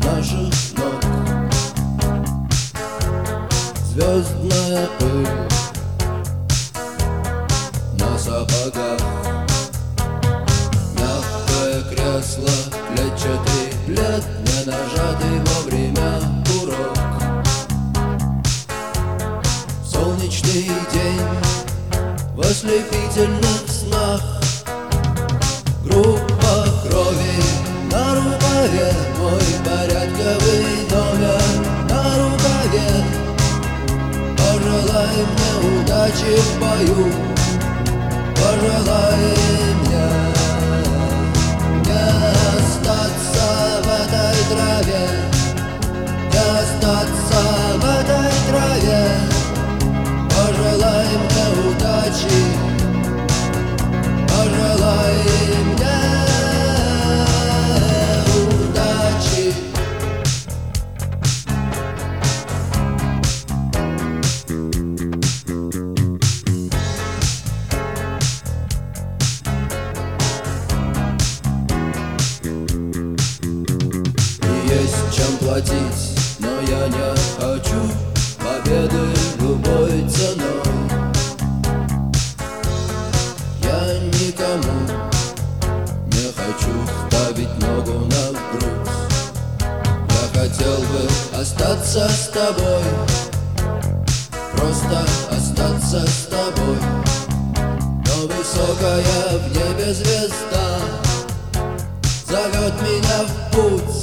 наших ног. Звездная пыль на сапогах, мягкое кресло, клетчатый плед, не нажатый вовремя курок. Солнечный день в ослепительных снах, группа крови на рукаве, мой порядковый номер на рукаве. Пожелай мне удачи в бою, пожелай мне не остаться в этой траве, не остаться в этой траве. Пожелай мне удачи, пожелай мне удачи. Есть чем платить, но я не хочу победы любой ценой. Я никому не хочу ставить ногу на грудь. Я хотел бы остаться с тобой, просто остаться с тобой. Но высокая в небе звезда зовет меня в путь.